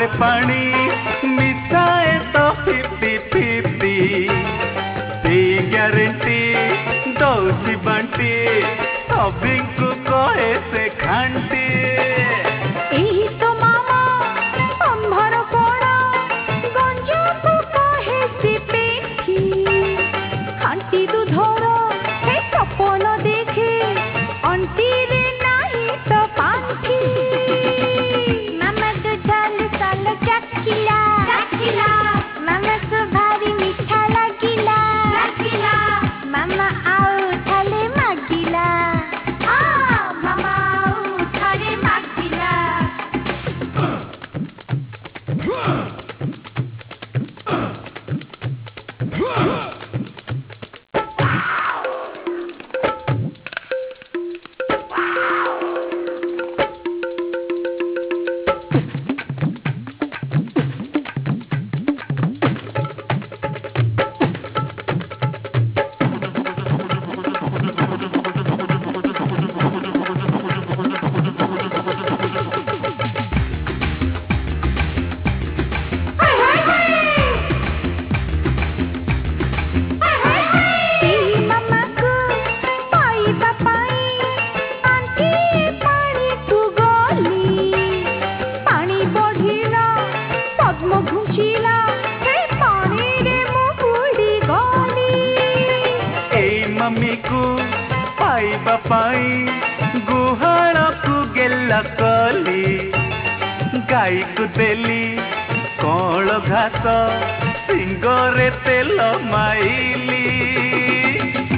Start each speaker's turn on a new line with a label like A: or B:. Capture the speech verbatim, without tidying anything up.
A: पानी मिसाए तो फिफ्टी फिफ्टी दी ग्यारंटी दौसी बंटी सभी को कहे से घंटी
B: एही तो मामा अंभर पड़ा गंजा को कहे से पेठी खांटी दूधर हे सपन देखे अंटी रे नाही तो पांठी मामा तो झाल साल चखिला चखिला मामा तो भारी मीठा लागिला लागिला मामा आओ थाले मागिला आ मामा आओ थाले मागिला
A: मम्मी को पाइबा पाई गुहाड़ को गेला कली गाई को देली कौल घास सिंगरे तेल माइली।